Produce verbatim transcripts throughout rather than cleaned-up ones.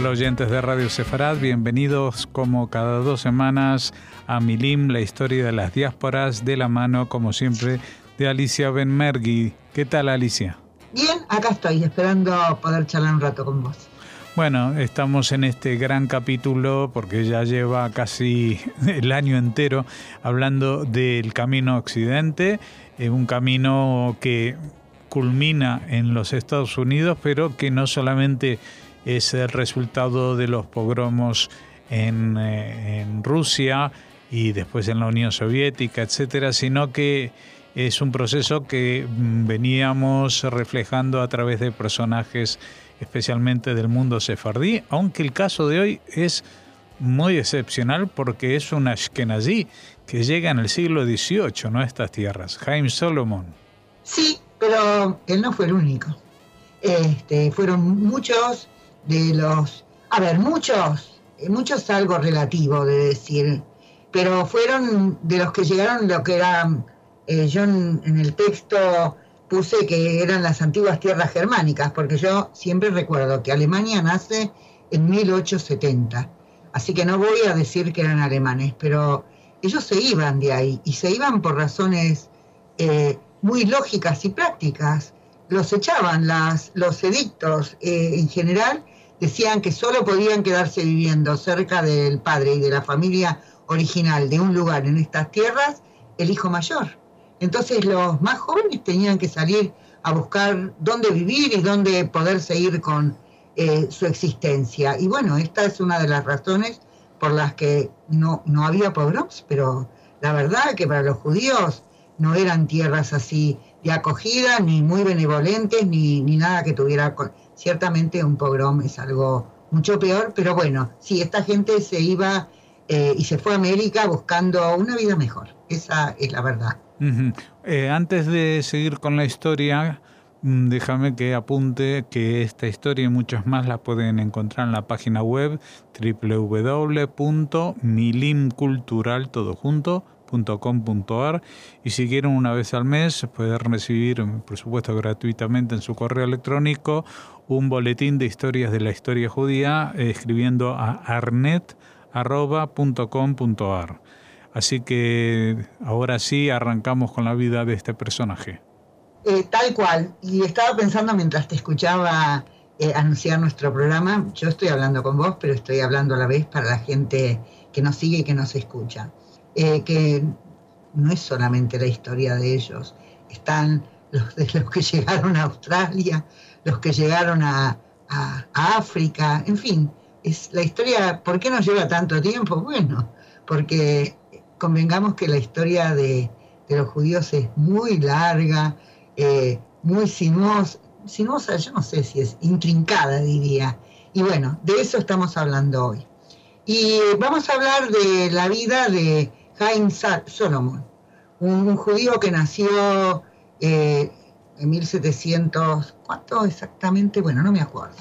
oyentes de Radio Sefarad, bienvenidos como cada dos semanas a Milim, la historia de las diásporas, de la mano, como siempre, de Alicia Benmergui. ¿Qué tal, Alicia? Bien, acá estoy, esperando poder charlar un rato con vos. Bueno, estamos en este gran capítulo porque ya lleva casi el año entero hablando del Camino Occidente, eh, un camino que culmina en los Estados Unidos, pero que no solamente es el resultado de los pogromos en, eh, en Rusia y después en la Unión Soviética, etcétera, sino que es un proceso que veníamos reflejando a través de personajes especialmente del mundo sefardí, aunque el caso de hoy es muy excepcional porque es un ashkenazí que llega en el siglo dieciocho, ¿no?, a estas tierras, Haim Solomon. Sí, pero él no fue el único. Este, fueron muchos de los, a ver, muchos, muchos es algo relativo de decir, pero fueron de los que llegaron lo que era, eh, yo en, en el texto puse que eran las antiguas tierras germánicas, porque yo siempre recuerdo que Alemania nace en mil ochocientos setenta, así que no voy a decir que eran alemanes, pero ellos se iban de ahí, y se iban por razones eh, muy lógicas y prácticas. Los echaban, las, los edictos eh, en general decían que solo podían quedarse viviendo cerca del padre y de la familia original de un lugar en estas tierras el hijo mayor. Entonces los más jóvenes tenían que salir a buscar dónde vivir y dónde poder seguir con eh, su existencia. Y bueno, esta es una de las razones por las que no, no había pogroms, pero la verdad que para los judíos no eran tierras así de acogida, ni muy benevolentes, ni, ni nada que tuviera... Ciertamente un pogrom es algo mucho peor, pero bueno, sí, esta gente se iba eh, y se fue a América buscando una vida mejor. Esa es la verdad. Uh-huh. Eh, antes de seguir con la historia, déjame que apunte que esta historia y muchas más la pueden encontrar en la página web doble u doble u doble u punto milimcultural todo junto punto com punto a r, y si quieren una vez al mes pueden recibir, por supuesto gratuitamente en su correo electrónico, un boletín de historias de la historia judía eh, escribiendo a arnet arroba punto com punto a r. Así que ahora sí arrancamos con la vida de este personaje. Eh, tal cual, y estaba pensando mientras te escuchaba eh, anunciar nuestro programa, yo estoy hablando con vos, pero estoy hablando a la vez para la gente que nos sigue y que nos escucha. Eh, que no es solamente la historia de ellos, están los de los que llegaron a Australia, los que llegaron a, a, a África, en fin, es la historia. ¿Por qué nos lleva tanto tiempo? Bueno, porque convengamos que la historia de, de los judíos es muy larga, eh, muy sinuosa, sinuosa, yo no sé si es intrincada, diría, y bueno, de eso estamos hablando hoy. Y vamos a hablar de la vida de Haim Solomon, un, un judío que nació eh, en mil setecientos, ¿cuánto exactamente? Bueno, no me acuerdo.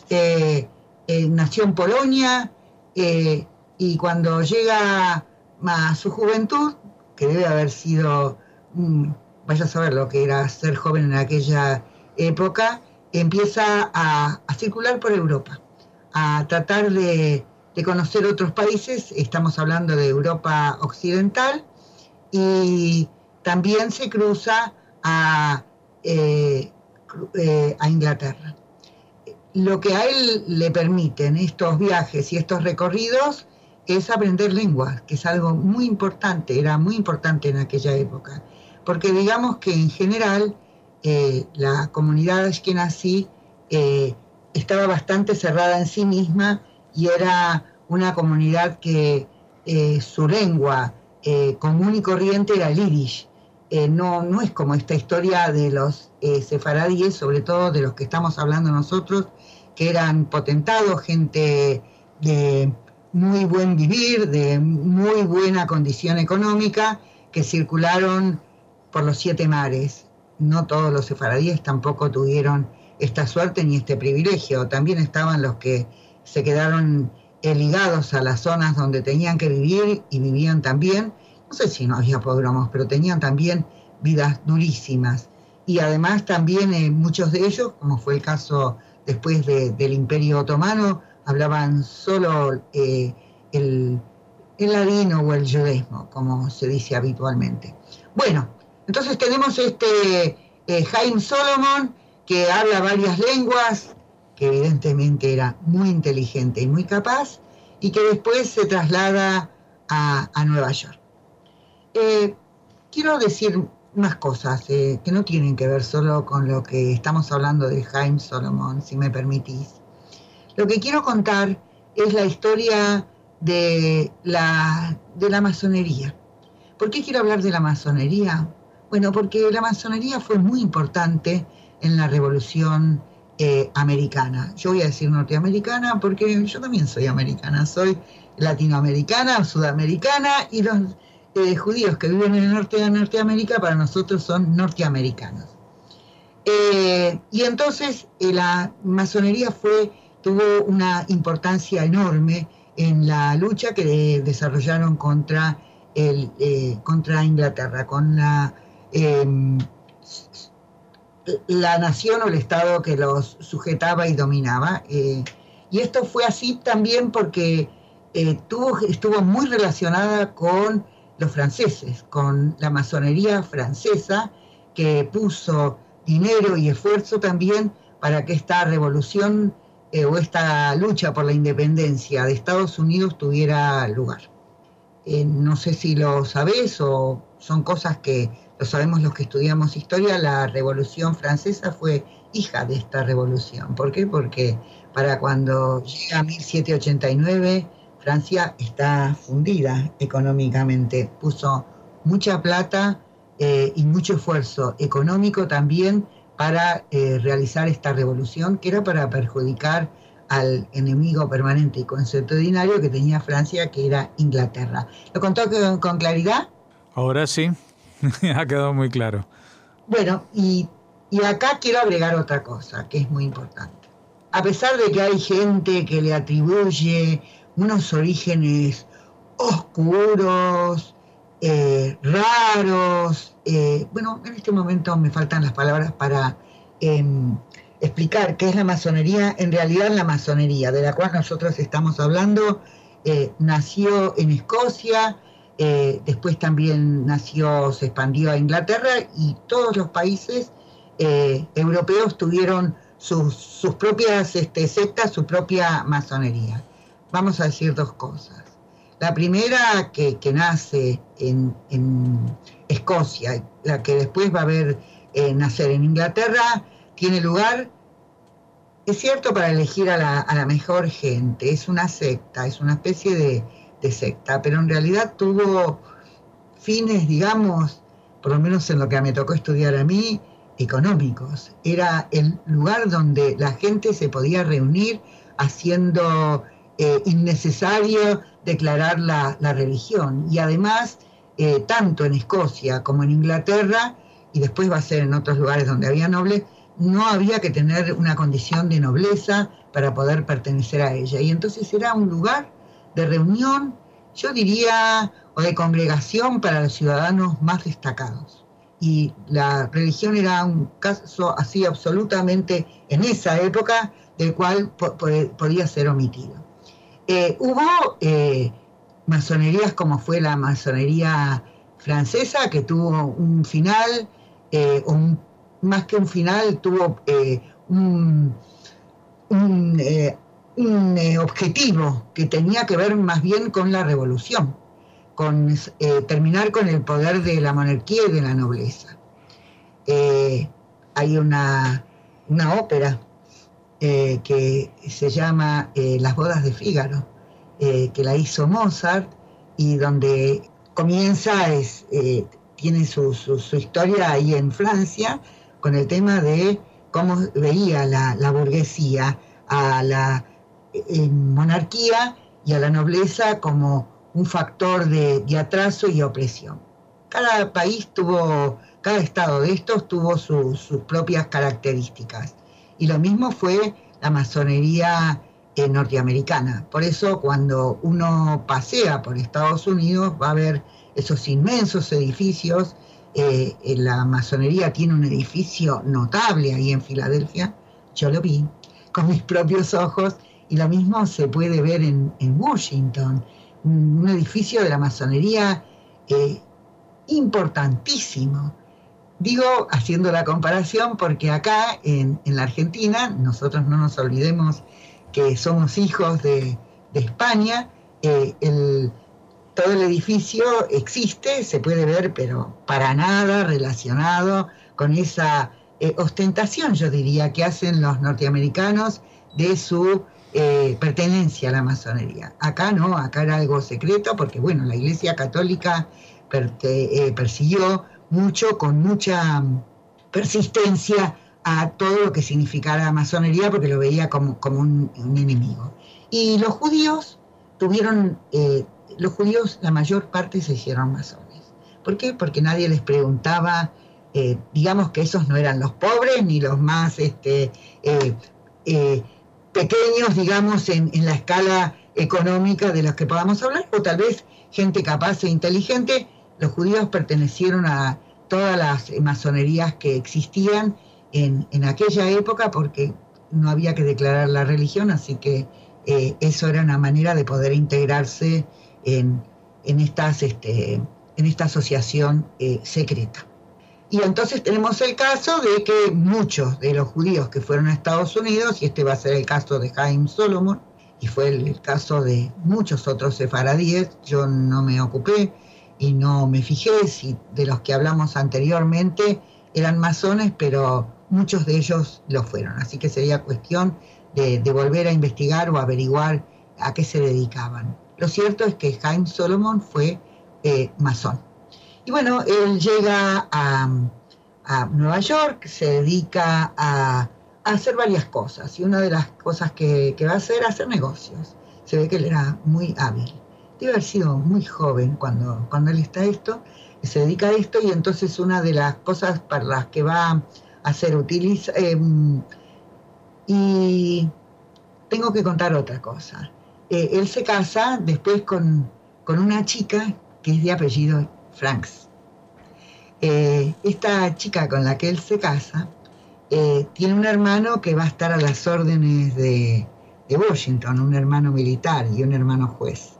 Eh, eh, nació en Polonia eh, y cuando llega a su juventud, que debe haber sido, um, vaya a saber lo que era ser joven en aquella época, empieza a, a circular por Europa, a tratar de de conocer otros países. Estamos hablando de Europa Occidental, y también se cruza a, eh, eh, a Inglaterra. Lo que a él le permiten estos viajes y estos recorridos es aprender lenguas, que es algo muy importante, era muy importante en aquella época, porque digamos que en general eh, la comunidad ashkenazí eh, estaba bastante cerrada en sí misma, y era una comunidad que eh, su lengua eh, común y corriente era el yiddish. Eh, no, no es como esta historia de los eh, sefaradíes, sobre todo de los que estamos hablando nosotros, que eran potentados, gente de muy buen vivir, de muy buena condición económica, que circularon por los siete mares. No todos los sefaradíes tampoco tuvieron esta suerte ni este privilegio. También estaban los que se quedaron eh, ligados a las zonas donde tenían que vivir y vivían también, no sé si no había pogromos, pero tenían también vidas durísimas. Y además también eh, muchos de ellos, como fue el caso después de, del Imperio Otomano, hablaban solo eh, el, el ladino o el judaísmo, como se dice habitualmente. Bueno, entonces tenemos este eh, Haim Solomon, que habla varias lenguas, que evidentemente era muy inteligente y muy capaz, y que después se traslada a, a Nueva York. Eh, quiero decir más cosas eh, que no tienen que ver solo con lo que estamos hablando de Haim Solomon, si me permitís. Lo que quiero contar es la historia de la, de la masonería. ¿Por qué quiero hablar de la masonería? Bueno, porque la masonería fue muy importante en la Revolución eh, Americana. Yo voy a decir norteamericana porque yo también soy americana, soy latinoamericana, sudamericana, y los eh, judíos que viven en el norte de Norteamérica para nosotros son norteamericanos. Eh, y entonces eh, la masonería fue, tuvo una importancia enorme en la lucha que desarrollaron contra, el, eh, contra Inglaterra, con la, eh, la nación o el Estado que los sujetaba y dominaba. Eh, y esto fue así también porque eh, tuvo, estuvo muy relacionada con los franceses, con la masonería francesa, que puso dinero y esfuerzo también para que esta revolución eh, o esta lucha por la independencia de Estados Unidos tuviera lugar. Eh, no sé si lo sabés o son cosas que lo sabemos los que estudiamos historia. La Revolución Francesa fue hija de esta revolución. ¿Por qué? Porque para cuando llega mil setecientos ochenta y nueve, Francia está fundida económicamente, puso mucha plata eh, y mucho esfuerzo económico también para eh, realizar esta revolución, que era para perjudicar al enemigo permanente y consuetudinario que tenía Francia, que era Inglaterra. ¿Lo contó con, con claridad? Ahora sí, ha quedado muy claro. Bueno, y, y acá quiero agregar otra cosa que es muy importante. A pesar de que hay gente que le atribuye unos orígenes oscuros, eh, raros, eh, bueno, en este momento me faltan las palabras para eh, explicar qué es la masonería. En realidad la masonería de la cual nosotros estamos hablando eh, nació en Escocia, eh, después también nació, se expandió a Inglaterra, y todos los países eh, europeos tuvieron sus, sus propias este, sectas, su propia masonería. Vamos a decir dos cosas. La primera, que, que nace en, en Escocia, la que después va a ver eh, nacer en Inglaterra, tiene lugar, es cierto, para elegir a la, a la mejor gente. Es una secta, es una especie de, de secta, pero en realidad tuvo fines, digamos, por lo menos en lo que me tocó estudiar a mí, económicos. Era el lugar donde la gente se podía reunir haciendo Eh, innecesario declarar la, la religión. Y además, eh, tanto en Escocia como en Inglaterra, y después va a ser en otros lugares donde había nobles, no había que tener una condición de nobleza para poder pertenecer a ella. Y entonces era un lugar de reunión, yo diría, o de congregación para los ciudadanos más destacados. Y la religión era un caso así absolutamente, en esa época, del cual po- po- podía ser omitido. Eh, hubo eh, masonerías como fue la masonería francesa, que tuvo un final, eh, un, más que un final, tuvo eh, un, un, eh, un eh, objetivo que tenía que ver más bien con la revolución, con eh, terminar con el poder de la monarquía y de la nobleza. Eh, hay una, una ópera Eh, que se llama eh, Las bodas de Fígaro, eh, que la hizo Mozart, y donde comienza, es, eh, tiene su, su, su historia ahí en Francia, con el tema de cómo veía la, la burguesía a la eh, monarquía y a la nobleza como un factor de, de atraso y opresión. Cada país tuvo, cada estado de estos tuvo su, sus propias características. Y lo mismo fue la masonería eh, norteamericana. Por eso cuando uno pasea por Estados Unidos va a ver esos inmensos edificios. Eh, la masonería tiene un edificio notable ahí en Filadelfia. Yo lo vi con mis propios ojos y lo mismo se puede ver en, en Washington, un, un edificio de la masonería eh, importantísimo. Digo, haciendo la comparación, porque acá en, en la Argentina, nosotros no nos olvidemos que somos hijos de, de España, eh, el, todo el edificio existe, se puede ver, pero para nada relacionado con esa eh, ostentación, yo diría, que hacen los norteamericanos de su eh, pertenencia a la masonería. Acá no, acá era algo secreto, porque bueno, la Iglesia Católica per, eh, persiguió mucho, con mucha persistencia, a todo lo que significara la masonería, porque lo veía como, como un, un enemigo. Y los judíos tuvieron, eh, los judíos la mayor parte se hicieron masones. ¿Por qué? Porque nadie les preguntaba, eh, digamos que esos no eran los pobres, ni los más este, eh, eh, pequeños, digamos, en, en la escala económica de los que podamos hablar, o tal vez gente capaz e inteligente. Los judíos pertenecieron a todas las masonerías que existían en, en aquella época, porque no había que declarar la religión, así que eh, eso era una manera de poder integrarse en, en, estas, este, en esta asociación eh, secreta. Y entonces tenemos el caso de que muchos de los judíos que fueron a Estados Unidos, y este va a ser el caso de Haim Solomon, y fue el, el caso de muchos otros sefaradíes, yo no me ocupé y no me fijé si de los que hablamos anteriormente eran masones, pero muchos de ellos lo fueron. Así que sería cuestión de, de volver a investigar o averiguar a qué se dedicaban. Lo cierto es que Haim Solomon fue eh, masón. Y bueno, él llega a, a Nueva York, se dedica a, a hacer varias cosas. Y una de las cosas que, que va a hacer es hacer negocios. Se ve que él era muy hábil. Debe haber sido muy joven cuando, cuando él está esto, se dedica a esto, y entonces una de las cosas para las que va a hacer utiliza... Eh, y tengo que contar otra cosa. Eh, él se casa después con, con una chica que es de apellido Franks. Eh, esta chica con la que él se casa eh, tiene un hermano que va a estar a las órdenes de, de Washington, un hermano militar y un hermano juez.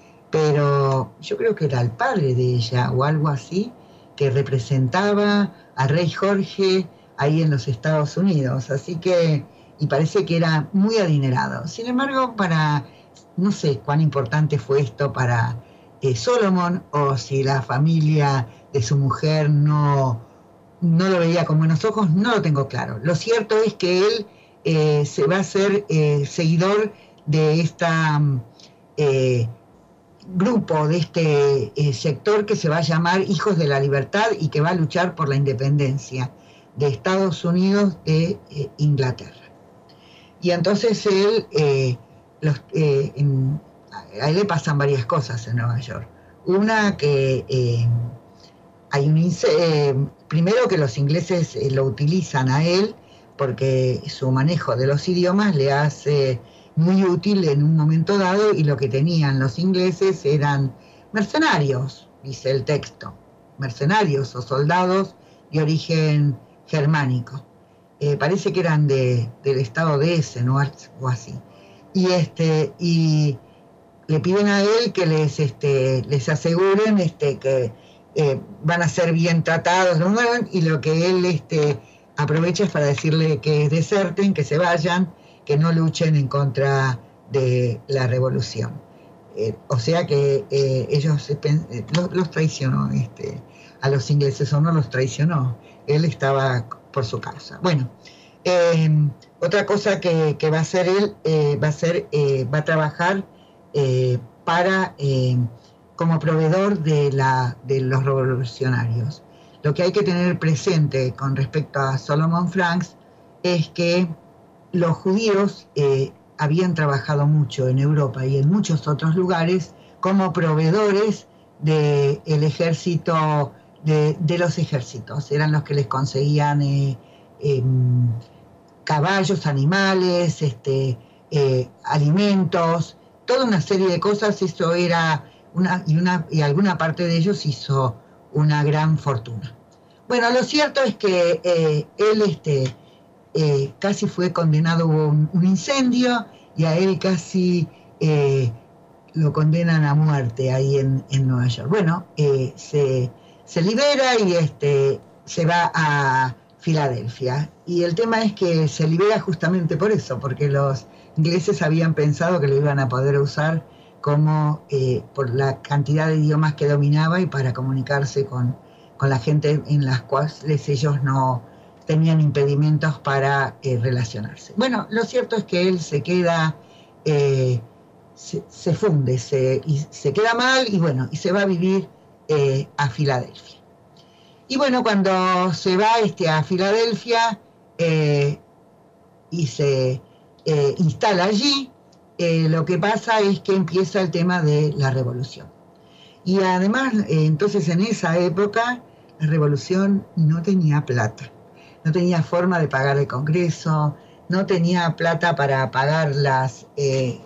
Pero yo creo que era el padre de ella o algo así, que representaba al rey Jorge ahí en los Estados Unidos, así que, y parece que era muy adinerado. Sin embargo, para, no sé cuán importante fue esto para eh, Solomon, o si la familia de su mujer no, no lo veía con buenos ojos, no lo tengo claro. Lo cierto es que él eh, se va a ser eh, seguidor de esta... Eh, grupo, de este eh, sector que se va a llamar Hijos de la Libertad y que va a luchar por la independencia de Estados Unidos de eh, Inglaterra. Y entonces él, eh, los, eh, en, a él le pasan varias cosas en Nueva York. Una que eh, hay un eh, primero que los ingleses eh, lo utilizan a él porque su manejo de los idiomas le hace muy útil en un momento dado, y lo que tenían los ingleses eran mercenarios, dice el texto, mercenarios o soldados de origen germánico. Eh, parece que eran de, del estado de Essen o así. Y, este, y le piden a él que les, este, les aseguren este, que eh, van a ser bien tratados, ¿no? Y lo que él este, aprovecha es para decirle que deserten, que se vayan, que no luchen en contra de la revolución. Eh, o sea que eh, ellos eh, los, los traicionó este, a los ingleses, o no los traicionó, él estaba por su causa. Bueno, eh, otra cosa que, que va a hacer él, eh, va a ser, eh, va a trabajar eh, para, eh, como proveedor de, la, de los revolucionarios. Lo que hay que tener presente con respecto a Solomon Franks es que los judíos eh, habían trabajado mucho en Europa y en muchos otros lugares como proveedores del ejército, de, de los ejércitos. Eran los que les conseguían eh, eh, caballos, animales, este, eh, alimentos, toda una serie de cosas. Eso era una y, una, y alguna parte de ellos hizo una gran fortuna. Bueno, lo cierto es que eh, él... Este, Eh, casi fue condenado, hubo un, un incendio y a él casi eh, lo condenan a muerte ahí en, en Nueva York. Bueno, eh, se, se libera y este, se va a Filadelfia. Y el tema es que se libera justamente por eso, porque los ingleses habían pensado que lo iban a poder usar como eh, por la cantidad de idiomas que dominaba y para comunicarse con, con la gente en las cuales ellos no tenían impedimentos para eh, relacionarse. Bueno, lo cierto es que él se queda, eh, se, se funde, se, y se queda mal y bueno, y se va a vivir eh, a Filadelfia. Y bueno, cuando se va este, a Filadelfia eh, y se eh, instala allí, Eh, lo que pasa es que empieza el tema de la revolución. Y además, eh, entonces en esa época, la revolución no tenía plata, no tenía forma de pagar el Congreso, no tenía plata para pagar las, eh,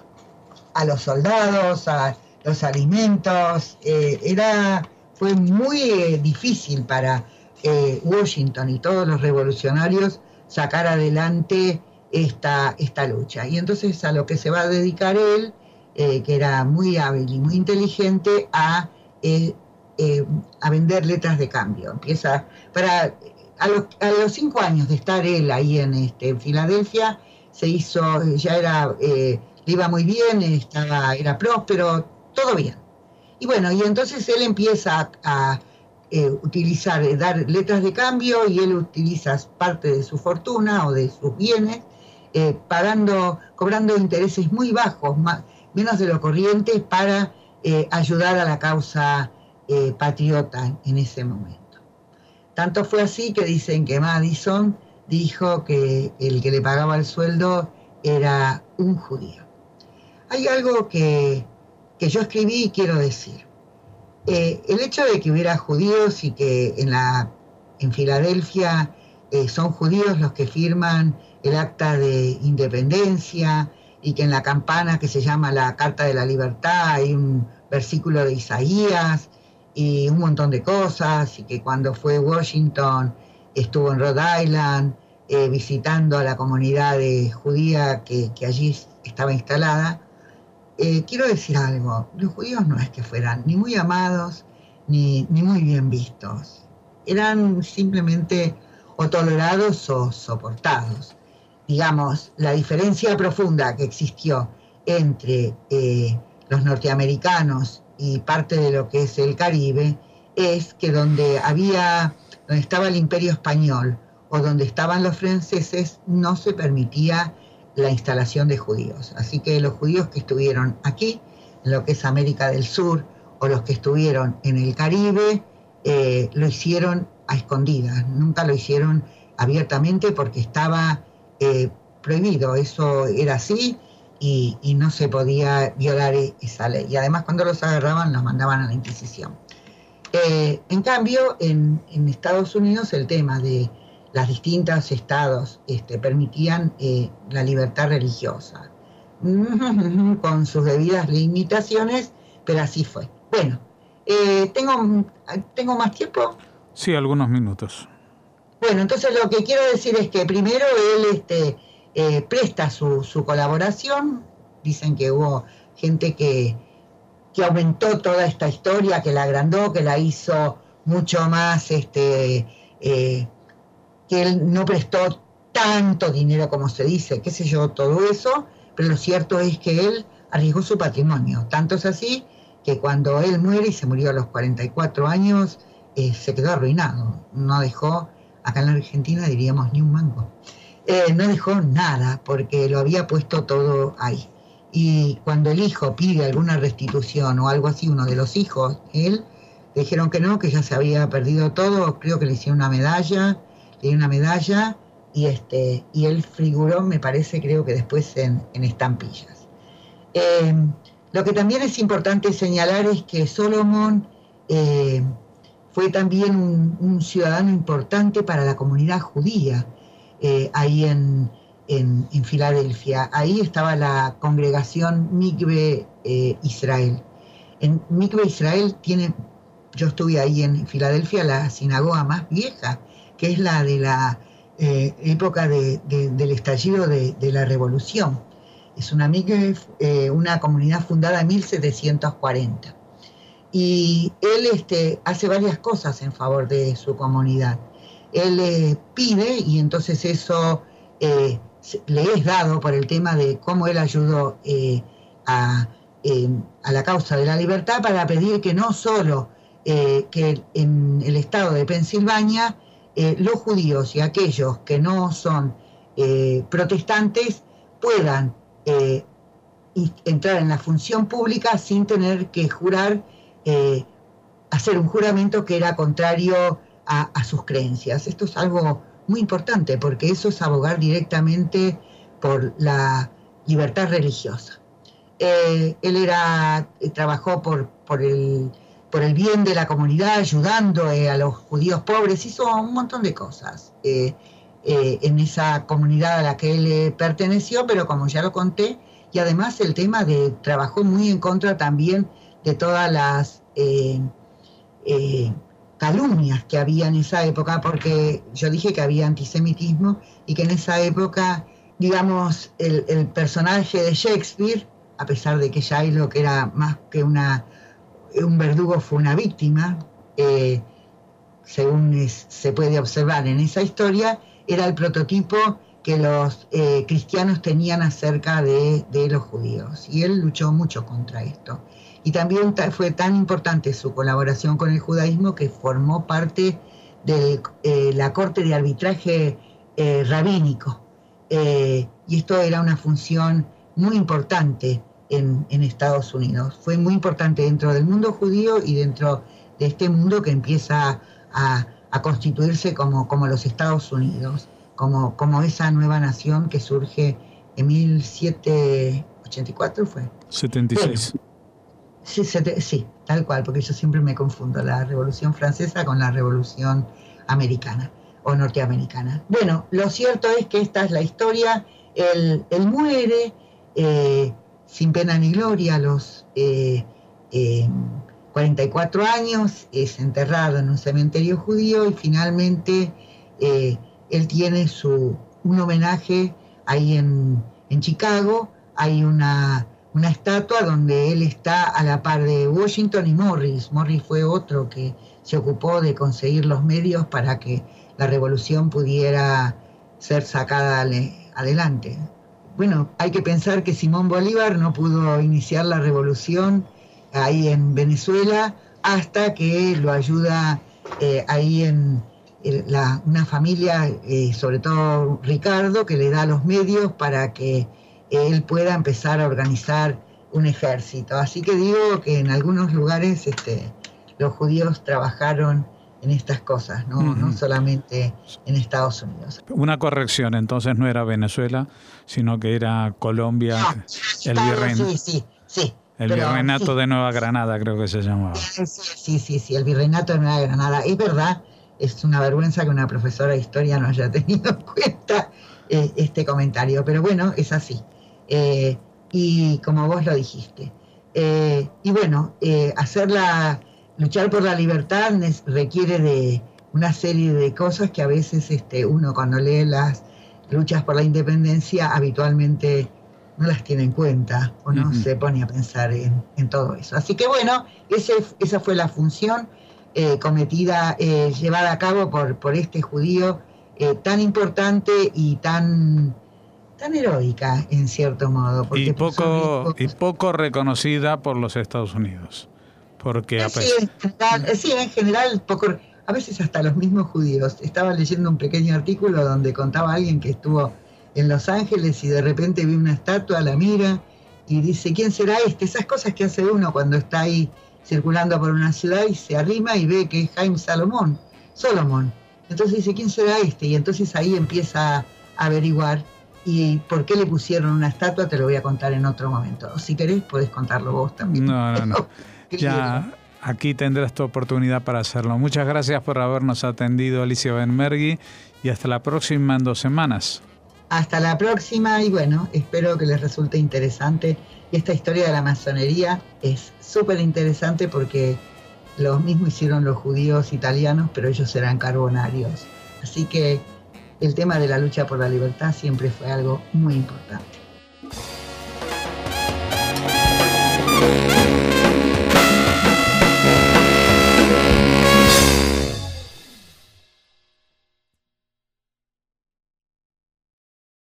a los soldados, a los alimentos. Eh, era, fue muy eh, difícil para eh, Washington y todos los revolucionarios sacar adelante Esta, esta lucha. Y entonces a lo que se va a dedicar él, eh, que era muy hábil y muy inteligente, a, eh, eh, a vender letras de cambio. Empieza, para, a, los, a los cinco años de estar él ahí en, este, en Filadelfia, se hizo, ya era, eh, le iba muy bien, estaba, era próspero, todo bien. Y bueno, y entonces él empieza a, a eh, utilizar, eh, dar letras de cambio, y él utiliza parte de su fortuna o de sus bienes, Eh, pagando, cobrando intereses muy bajos, más, menos de lo corriente, para eh, ayudar a la causa eh, patriota en ese momento. Tanto fue así que dicen que Madison dijo que el que le pagaba el sueldo era un judío. Hay algo que, que yo escribí y quiero decir. Eh, el hecho de que hubiera judíos y que en, la, en Filadelfia eh, son judíos los que firman el acta de independencia, y que en la campana que se llama la Carta de la Libertad hay un versículo de Isaías y un montón de cosas, y que cuando fue Washington estuvo en Rhode Island eh, visitando a la comunidad de judía que, que allí estaba instalada. Eh, quiero decir algo, los judíos no es que fueran ni muy amados ni, ni muy bien vistos, eran simplemente o tolerados o soportados. Digamos, la diferencia profunda que existió entre eh, los norteamericanos y parte de lo que es el Caribe es que donde había, donde estaba el Imperio Español o donde estaban los franceses, no se permitía la instalación de judíos. Así que los judíos que estuvieron aquí, en lo que es América del Sur, o los que estuvieron en el Caribe, eh, lo hicieron a escondidas, nunca lo hicieron abiertamente porque estaba Eh, prohibido, eso era así, y, y no se podía violar esa ley. Y además cuando los agarraban los mandaban a la Inquisición. Eh, en cambio, en, en Estados Unidos el tema de los distintos estados este, permitían eh, la libertad religiosa, con sus debidas limitaciones, pero así fue. Bueno, eh, ¿tengo, ¿tengo más tiempo? Sí, algunos minutos. Bueno, entonces lo que quiero decir es que primero él este, eh, presta su, su colaboración. Dicen que hubo gente que, que aumentó toda esta historia, que la agrandó, que la hizo mucho más, este, eh, que él no prestó tanto dinero como se dice, qué sé yo, todo eso, pero lo cierto es que él arriesgó su patrimonio. Tanto es así que cuando él muere, y se murió a los cuarenta y cuatro años, eh, se quedó arruinado, no dejó... Acá en la Argentina diríamos ni un mango. Eh, no dejó nada porque lo había puesto todo ahí. Y cuando el hijo pide alguna restitución o algo así, uno de los hijos, él, le dijeron que no, que ya se había perdido todo. Creo que le hicieron una medalla, le dieron una medalla y, este, y él figuró, me parece, creo que después en, en estampillas. Eh, lo que también es importante señalar es que Solomon... Eh, fue también un, un ciudadano importante para la comunidad judía eh, ahí en, en, en Filadelfia. Ahí estaba la congregación Mikve eh, Israel. En Mikve Israel tiene, yo estuve ahí en Filadelfia, la sinagoga más vieja, que es la de la eh, época de, de, del estallido de, de la revolución. es una mikve, eh, una comunidad fundada en mil setecientos cuarenta. Y él este, hace varias cosas en favor de su comunidad. Él eh, pide, y entonces eso eh, le es dado por el tema de cómo él ayudó eh, a, eh, a la causa de la libertad, para pedir que no solo eh, que en el estado de Pensilvania eh, los judíos y aquellos que no son eh, protestantes puedan eh, entrar en la función pública sin tener que jurar, eh, hacer un juramento que era contrario a, a sus creencias. Esto es algo muy importante, porque eso es abogar directamente por la libertad religiosa. Eh, él era, trabajó por, por, el, por el bien de la comunidad, ayudando eh, a los judíos pobres, hizo un montón de cosas eh, eh, en esa comunidad a la que él eh, perteneció, pero como ya lo conté, y además el tema de, trabajó muy en contra también de todas las eh, eh, calumnias que había en esa época, porque yo dije que había antisemitismo y que en esa época, digamos, el, el personaje de Shakespeare, a pesar de que Shylock era más que una, un verdugo, fue una víctima, eh, según es, se puede observar en esa historia, era el prototipo que los eh, cristianos tenían acerca de, de los judíos. Y él luchó mucho contra esto. Y también fue tan importante su colaboración con el judaísmo que formó parte de eh, la corte de arbitraje eh, rabínico. Eh, y esto era una función muy importante en, en Estados Unidos. Fue muy importante dentro del mundo judío y dentro de este mundo que empieza a, a constituirse como, como los Estados Unidos, como, como esa nueva nación que surge en mil setecientos ochenta y cuatro, ¿fue? setenta y seis. Bueno, sí, sete, sí, tal cual, porque yo siempre me confundo la Revolución Francesa con la Revolución Americana o norteamericana. Bueno, lo cierto es que esta es la historia. Él, él muere eh, sin pena ni gloria a los eh, eh, cuarenta y cuatro años, es enterrado en un cementerio judío y finalmente eh, él tiene su, un homenaje ahí en, en Chicago. Hay una, una estatua donde él está a la par de Washington y Morris. Morris fue otro que se ocupó de conseguir los medios para que la revolución pudiera ser sacada adelante. Bueno, hay que pensar que Simón Bolívar no pudo iniciar la revolución ahí en Venezuela hasta que lo ayuda eh, ahí en, en la, una familia, eh, sobre todo Ricardo, que le da los medios para que él pueda empezar a organizar un ejército. Así que digo que en algunos lugares este, los judíos trabajaron en estas cosas, ¿no? Uh-huh. No solamente en Estados Unidos. Una corrección, entonces no era Venezuela, sino que era Colombia, no, el virreinato. Sí, sí, sí. El pero, virreinato sí. de Nueva Granada, creo que se llamaba. Sí, sí, sí, sí, el virreinato de Nueva Granada. Es verdad, es una vergüenza que una profesora de historia no haya tenido en cuenta eh, este comentario, pero bueno, es así. Eh, y como vos lo dijiste. Eh, y bueno, eh, hacerla... Luchar por la libertad requiere de una serie de cosas que a veces este, uno cuando lee las luchas por la independencia habitualmente no las tiene en cuenta o no uh-huh. se pone a pensar en, en todo eso. Así que bueno, ese, esa fue la función eh, cometida, eh, llevada a cabo por, por este judío eh, tan importante y tan, tan heroica en cierto modo. Y poco, y poco reconocida por los Estados Unidos. Porque sí, en general, sí, en general, poco, a veces hasta los mismos judíos. Estaba leyendo un pequeño artículo donde contaba a alguien que estuvo en Los Ángeles y de repente vi una estatua, la mira y dice, ¿quién será este? Esas cosas que hace uno cuando está ahí circulando por una ciudad y se arrima y ve que es Jaime Salomón, Solomon. Entonces dice, ¿quién será este? Y entonces ahí empieza a averiguar. ¿Y por qué le pusieron una estatua? Te lo voy a contar en otro momento. Si querés, podés contarlo vos también. No, no, no. Ya aquí tendrás tu oportunidad para hacerlo. Muchas gracias por habernos atendido, Alicia Benmergui, y hasta la próxima en dos semanas. Hasta la próxima y bueno, espero que les resulte interesante. Y esta historia de la masonería es súper interesante porque lo mismo hicieron los judíos italianos, pero ellos eran carbonarios. Así que el tema de la lucha por la libertad siempre fue algo muy importante.